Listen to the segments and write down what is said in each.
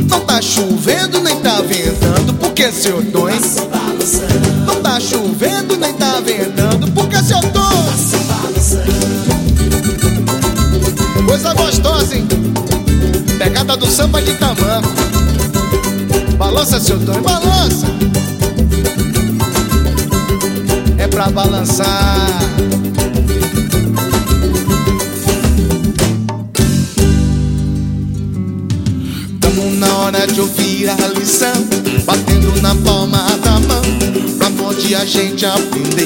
Não tá chovendo nem tá ventando, porque seu dois tá se balançando. não tá chovendo nem tá ventando, porque seu dois Tá se balançando. coisa gostosa, hein? Pegada do samba de tamanco. Balança, seu dois, balança. É pra balançar. Tamo na hora de ouvir a lição, batendo na palma da mão, pra onde a gente aprender.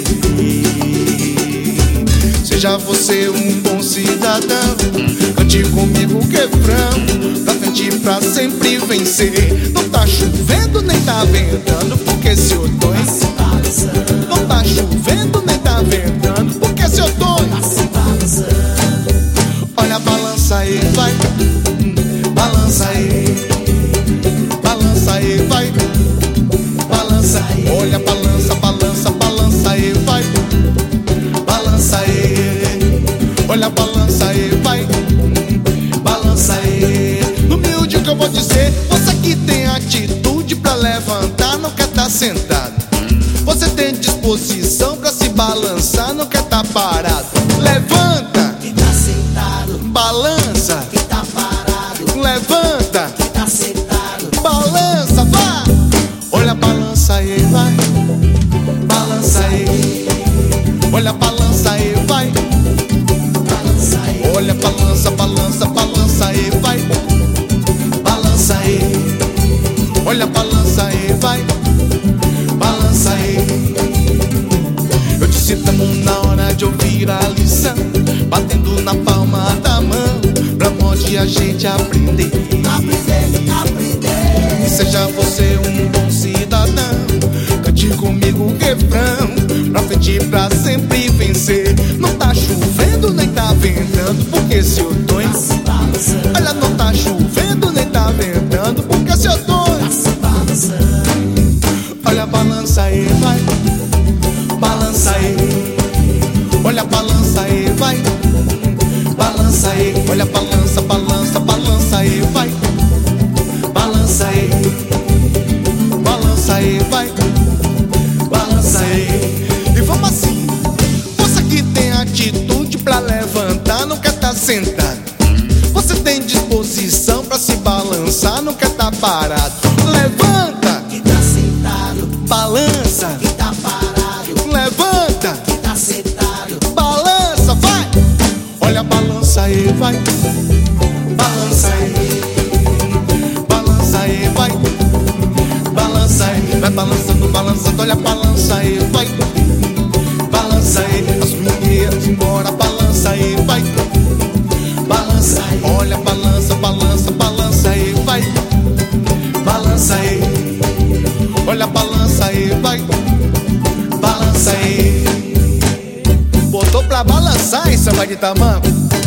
Seja você um bom cidadão, cante comigo quebrão, pra frente pra sempre vencer. Não tá chovendo nem tá ventando, porque seu dois Tá se balançando. não tá chovendo nem tá ventando, porque seu Tá dois se balançando. olha, balança aí, vai. Balança aí. Balança aí, vai. Balança aí. Olha, balança, balança, balança aí, vai. Balança aí. Olha, balança aí, vai. Balança aí. Humilde que eu vou dizer, você que tem atitude pra levantar, não quer tá sentado. Você tem disposição pra se balançar, não quer tá parado. Levanta, Quem tá sentado, balança. quem tá parado, Levanta, quem tá sentado. balança, vai. Olha, balança aí, vai. Balança aí. Olha, balança aí, vai. Balança aí. Olha, balança, balança, balança aí, vai. Balança aí. Olha, balança aí, vai. Balança aí. Eu disse, tamo na hora de ouvir a lição, batendo na palma da mão, pra onde a gente aprender. Aprender, aprender. E seja você um bom cidadão, cante comigo o refrão, pra frente pra sempre vencer. Não tá chovendo nem tá ventando, porque seu Tá dois se balançando. olha, não tá chovendo nem tá ventando, porque seu Tá dois se balançando. olha, balança aí, vai. Balança aí. Olha, balança aí, vai. Balança aí. Olha, balança, balança, balança aí, vai. Balança aí. Balança aí, vai. Balança aí. E vamos assim. Você que tem atitude pra levantar, não quer tá sentado. Você tem disposição pra se balançar, não quer tá parado. Levanta, Quem tá sentado, balança. quem tá parado, Levanta, quem tá sentado. balança, vai. Olha, balança aí, vai. Balança aí. Balança aí, vai. Balança aí. Vai balançando, balançando. Olha, balança aí, vai. Balança aí. As meninas embora, balança aí, vai. Balança aí. Olha, balança, balança, balança aí, vai. Balança aí. Olha, balança aí, vai. Balança aí. Botou pra balançar em samba de tamanco.